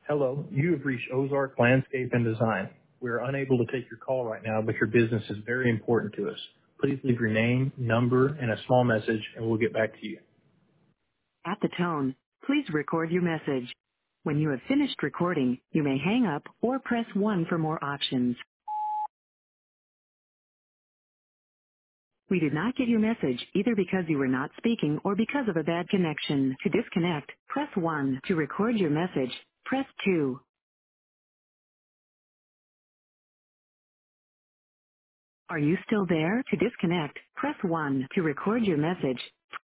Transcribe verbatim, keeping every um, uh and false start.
Hello, you have reached Ozark Landscape and Design. We are unable to take your call right now, but your business is very important to us. Please leave your name, number, and a small message, and we'll get back to you. At the tone, please record your message. When you have finished recording, you may hang up or press one for more options. We did not get your message either because you were not speaking or because of a bad connection. To disconnect, press one. To record your message, press two. Are you still there? To disconnect, press one. To record your message,